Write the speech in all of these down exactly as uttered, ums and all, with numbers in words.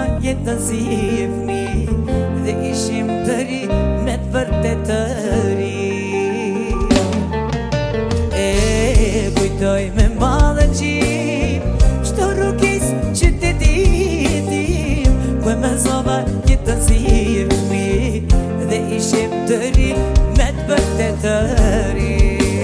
jetën si fmi dhe ishim të ri me të vërtet të ri. E kujtoj me madhe gjim çdo rrugis që ti ditim, ku e me zova jetën si fmi dhe ishim të ri me të vërtet të ri.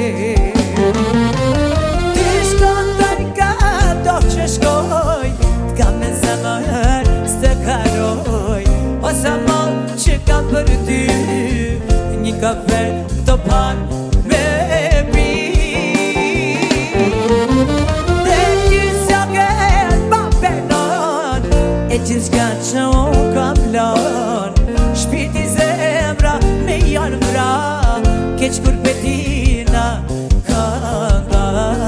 Ti shkon të nga do që shkoj, t'ka me zemër s'të karoj, o sa mal që kam për ty, një kafe do pan me pi. Dhe gjithë s'ja ma penon, e gjithë s'ka që unë kam lon, shpirti zemra me janë mra, keq kur petina ka nga.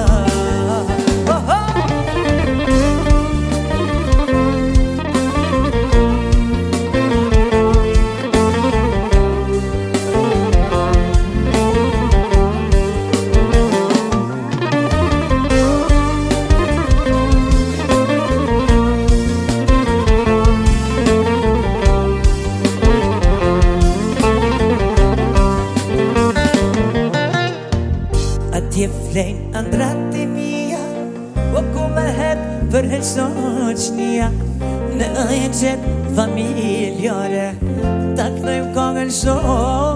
Atje flejnë andrat e mija, o ku me hep për helsoqnia, në e qetë familjare, ta knojmë kongën shok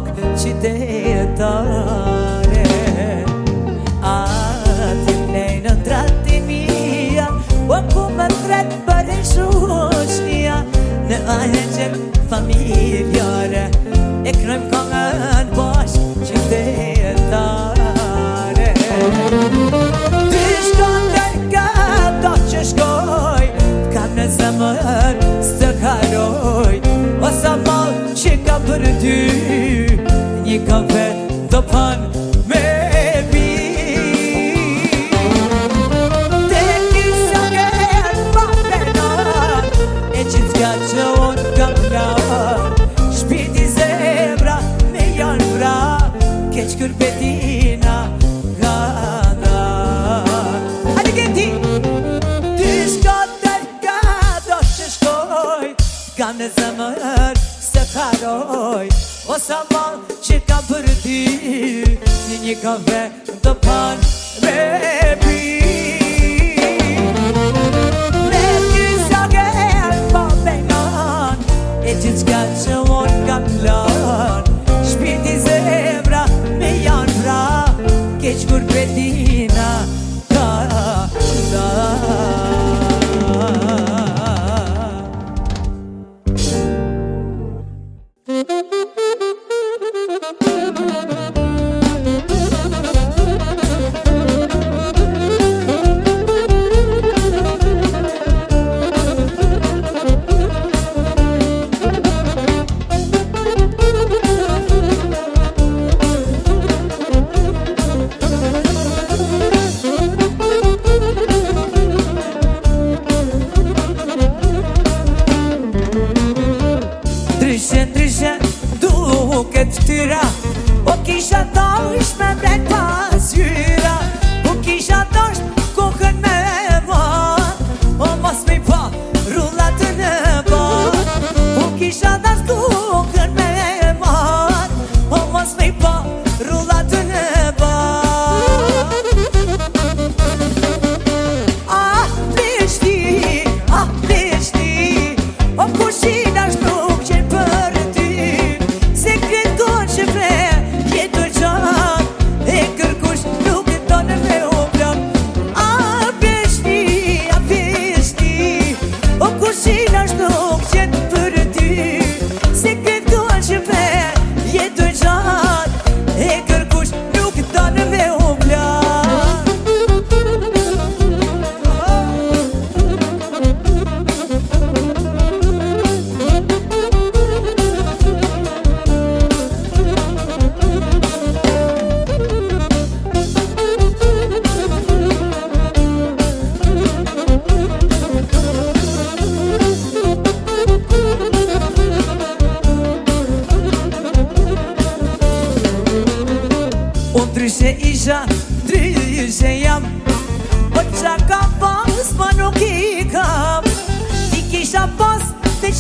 qytetare. Atje flejnë andrat e mija, o ku me hep për helsoqnia, në e qetë familjare, e knojmë kongën bashk qytetare. Ti shkon të nga do që shkoj, t'kam në zemër s'të karoj, o sa mal që kam për ty, një kafe do pan me pi. Te kisha gjerë ma penon, e gjithë s'ka që unë kam lan, shpirti zemra me janë vra, keq kur petina ka nga. Hajde genti! Ti shkon të nga do që shkoj, kam në zemër s'të karoj, o sa mal që kam për ty, një një kafe do pan me pi. Me kisha gjerë ma penon, e gjithë s'ka që unë kam lan, shpirti zemra me janë vra, keq kur petina ka nga.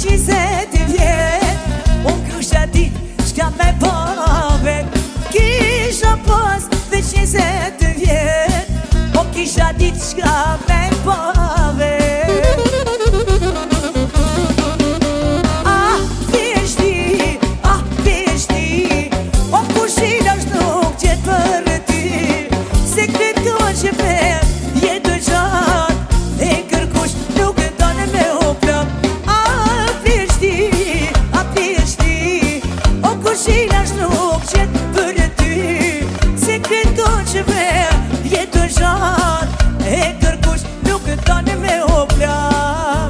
cincizet vjet unë kusha dit shka me pavet. Kisha pas dhe cincizet vjet unë kisha dit shka me pavet. Ah, pishti, ah, pishti o kushina është nuk qëtë për ty. Se këtë të që për jetë gjatë e kërkush nuk e tonë me uplëm. Ah, pishti, ah, pishti o kushina është nuk qëtë për ty. Se këtë të që për jetë gjatë e kërkush nuk e tonë me uplëm.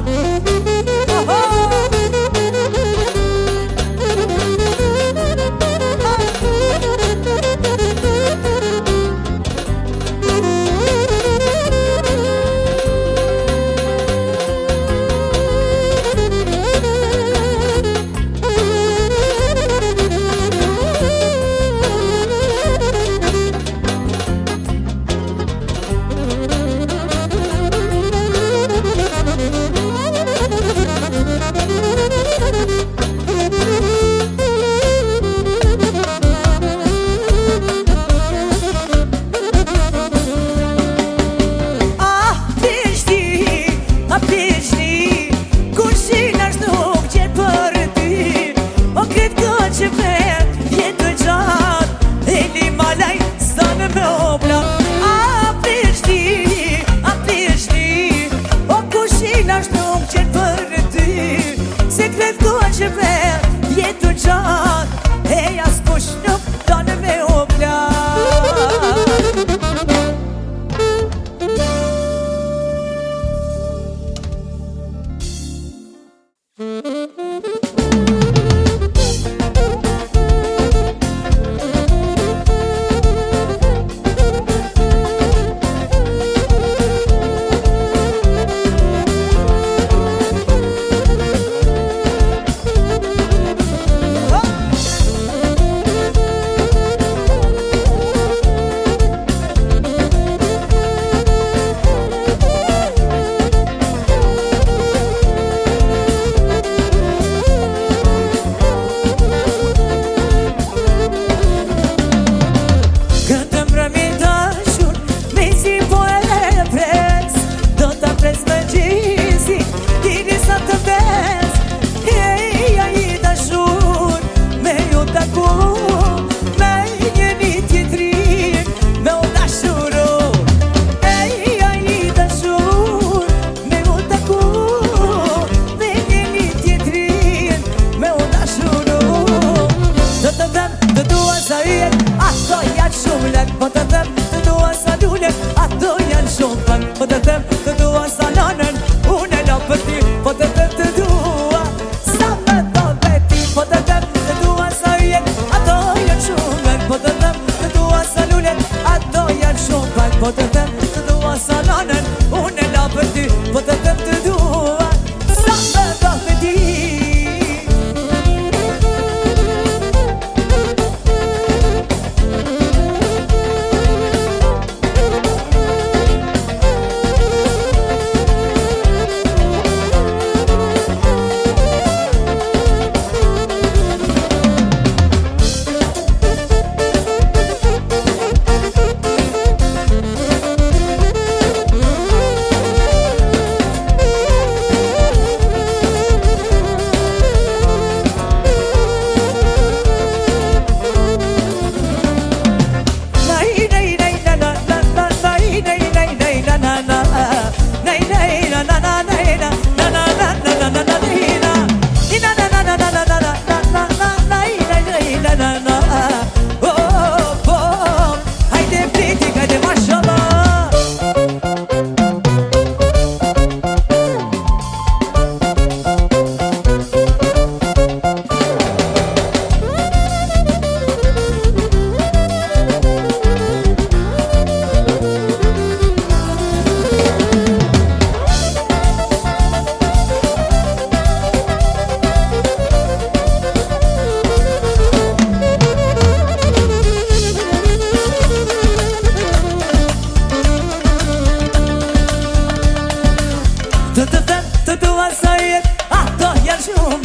Të të të të të asajet, ato janë shumë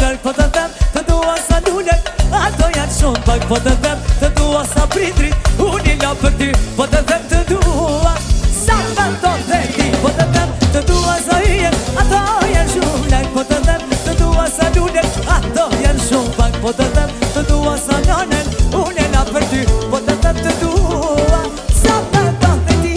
shumë pak po të them të dua sa prindrit unë la për ty po të them të dua sa këndon dhe ti po të them të dua sa hyjen ato janë shumë lek po të them të dua sa lulen ato janë shumë pak po të them të dua sa nonen unë la për ty po të them të dua sa këndon dhe ti.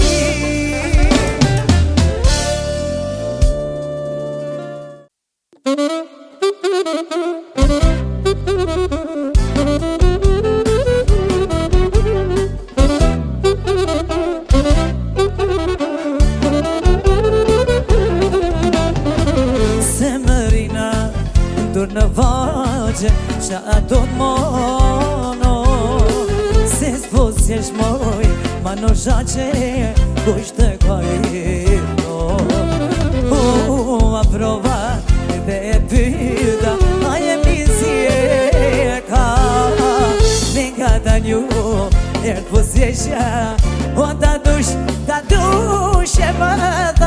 Në vaqe që ato të mono se s'posjesh moj ma në shaqe kusht të kajno u a prova dhe e pyta a jemi si e ka me nga ta nju e të posjesha o ta dush ta dush e më dha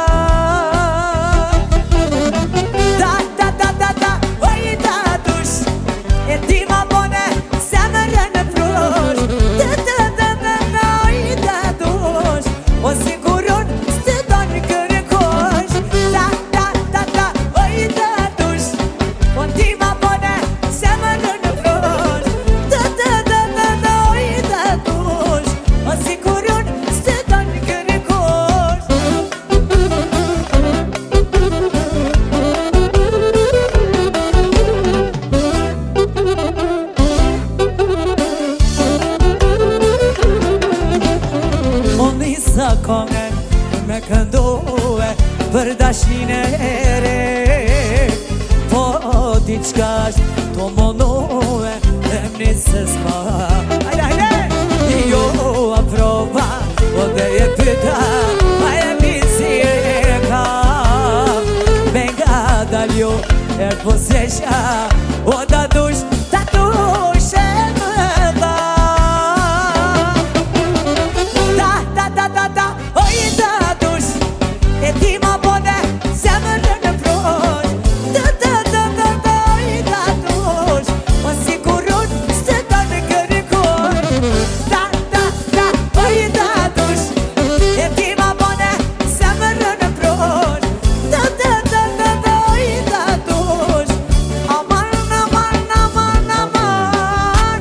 për dashin e re po ti qkash to monove e mnisë s'ma ajde ajde jo a prova o dhe e pyta a e misi e ka me nga daljo e posesha o da dush ta dush e më dha da da da da da oj da dush e ti ma bone zemrën në prosh da da da da da i da dush o siguron s'te da në kërikon da da da oj da dush e ti ma bone zemrën në prosh da da da da da i da dush aman aman aman aman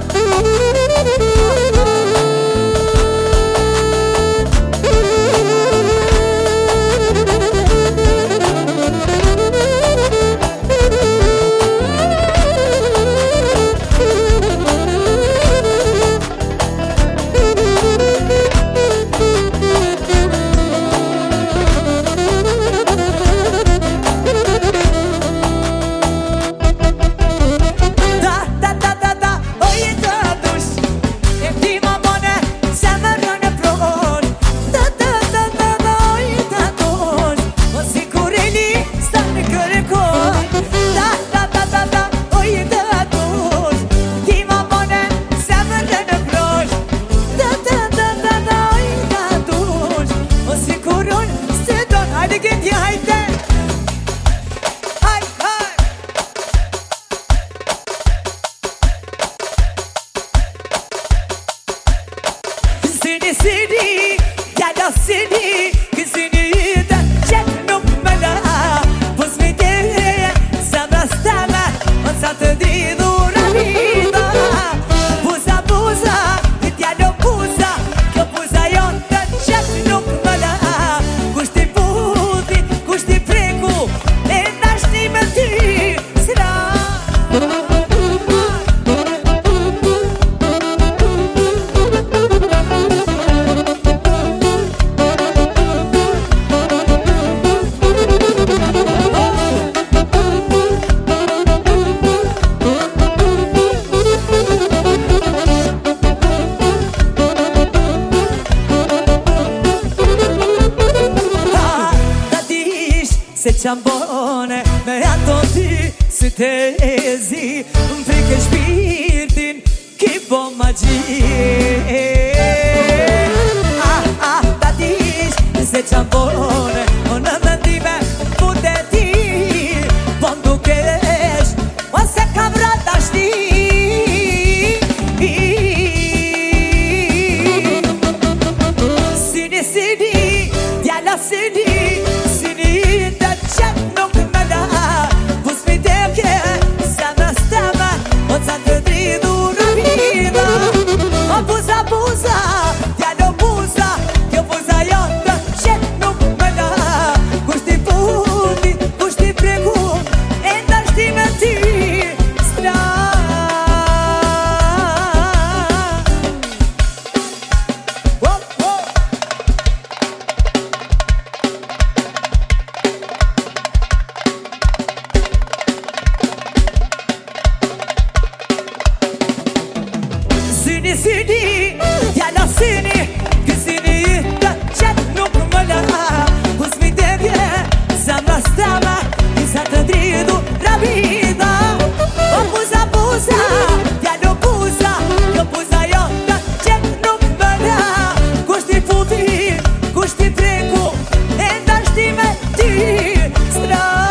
se qam bone me ato ty si tezi më prike shpirtin ki bo magji ah ah ta dish se qam bone o në mendime fute ti po m'dukesh ose ka vrata shti Gizini, diala seni Gizini da çek nukmala Huzmi devye Zamra stama Isa tadridu rabida Opuza puza Dialo puza Yo puza yo da çek nukmala Kushti puti Kushti treku Enda shtime ti Stra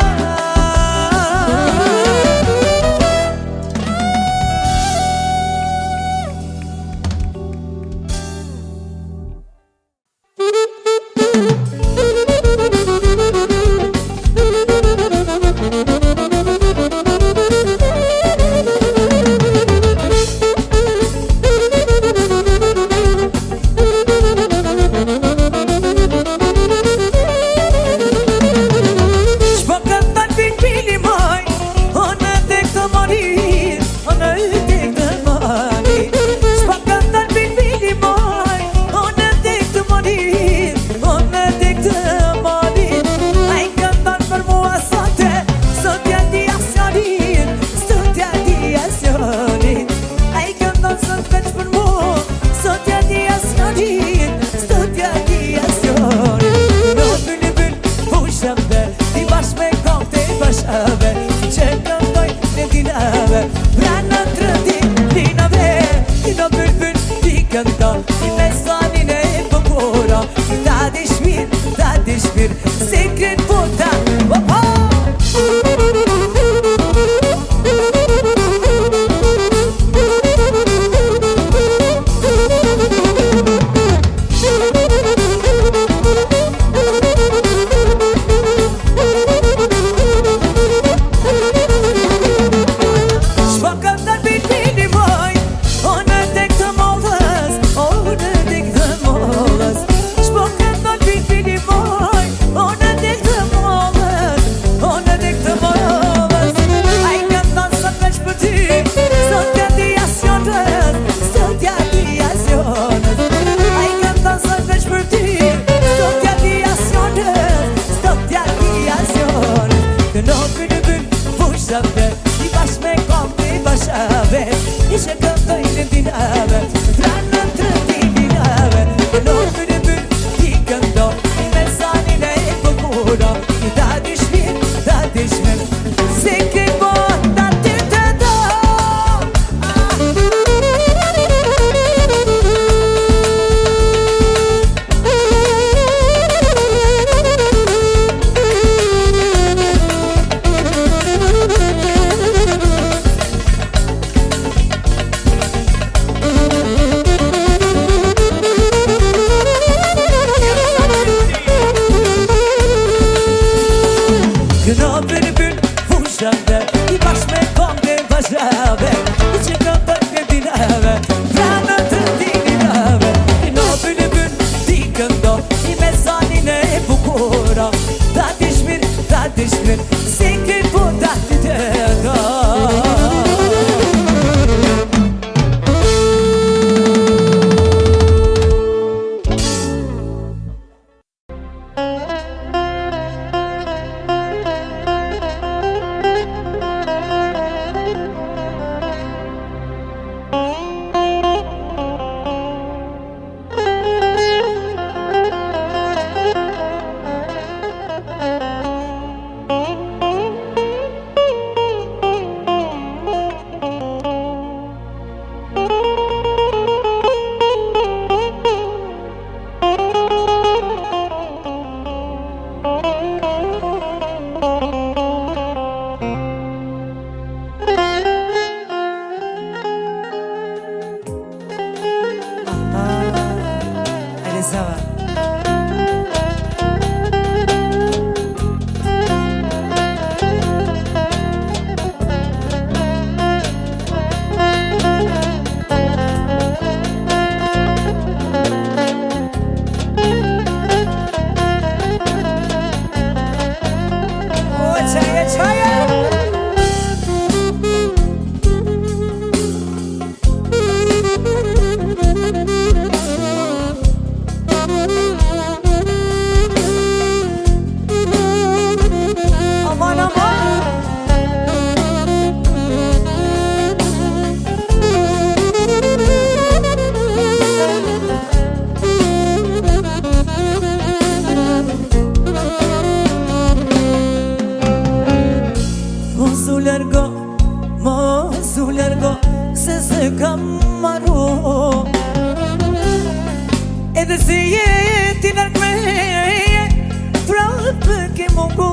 më ke mungu.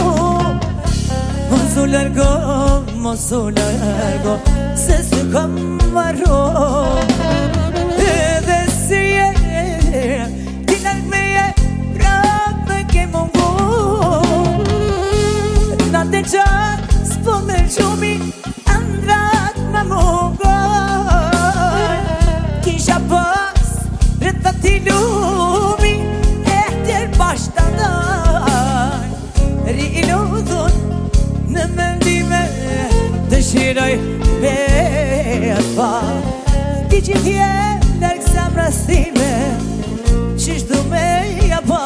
Mos u largo, mos u largo, se s'u kam marro. Edhe si je, ti larg me je, prap më ke mungu. Natë gjatë, s'po me gjumi, andrat me mungoj. Kisha pas, rëta ti lumi, e tjer bashkë të ndaj. Ri i lodhun, në mendime, dëshiroj me pa. Ti që t'je larg zemrës time, qysh du me ja pa.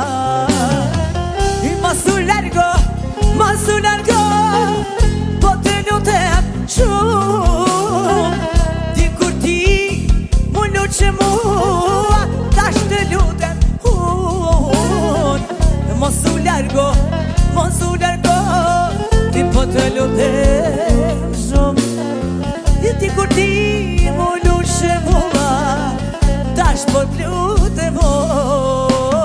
Mos u largo, mos u largo, po të lutem shumë. Ti kur ti mu luqe mua, tash të lutem unë. Mos u largo, mos u largo, ti po të lutem shumë. Ti kur ti mu luqe mua, tash po të lutem unë.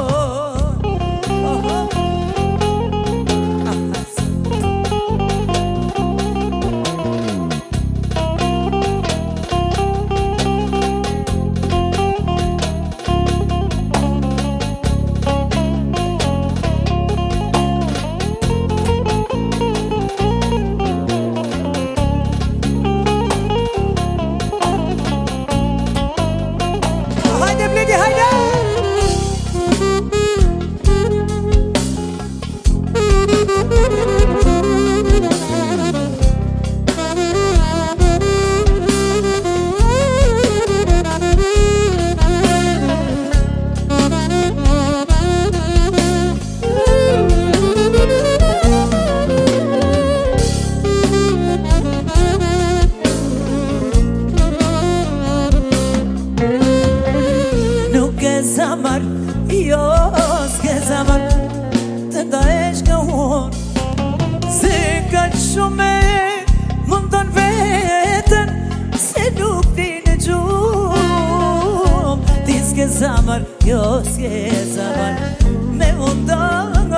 Zamar, jo s'ke zamar, me mundon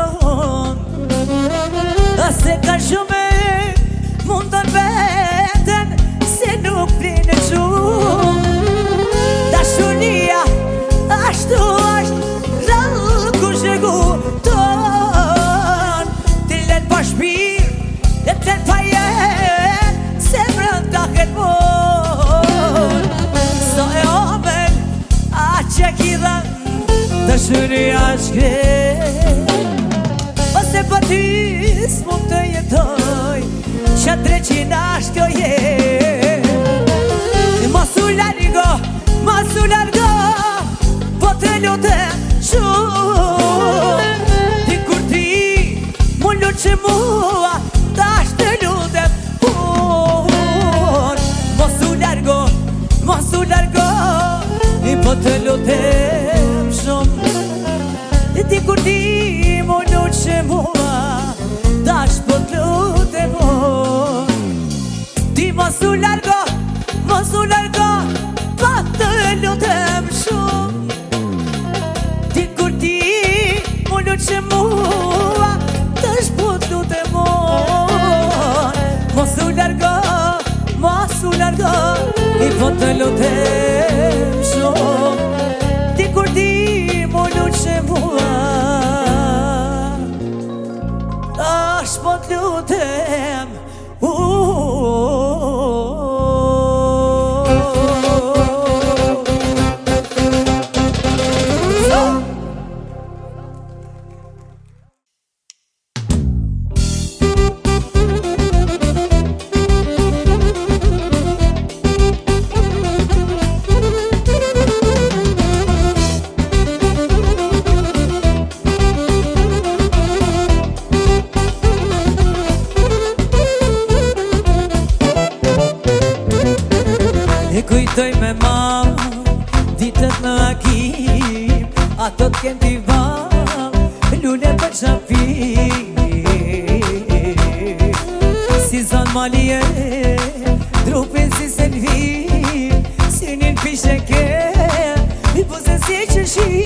se ka shumë mundon veten, se nuk vine gjumë. Dashuria ashtu ashtë, rallë ku shekuton. Ti len pa shpirë, e t'len pa jen, se brënda këtë mon. So e omen, a që kidhan, dashuria shkret. Ose pa ty s'mund të jetoj, qa dreqin ashtë kjo jet. Mos u largo, mos u largo, po të lutem shumë. Ti kur ti mu luqe mua, tash të lutem unë. Mos u largo, mos u largo, po të lutem shumë. Ti kur ti mu luqe mua, tash po të lutem unë. Ti mos u largo, mos u largo, po të lutem shumë. Ti kur ti mu luqe mua, tash po të lutem unë. Mos u largo, mos u largo, po të lutem shumë. Ti kur ti mu luqe mua, tash po të lutem kujtoj me ma, ditët në akim, ato t'kem t'i val, lule për qapi. Si zon malje, trupin si selvi, sinin pishe ke, i buze si që shi.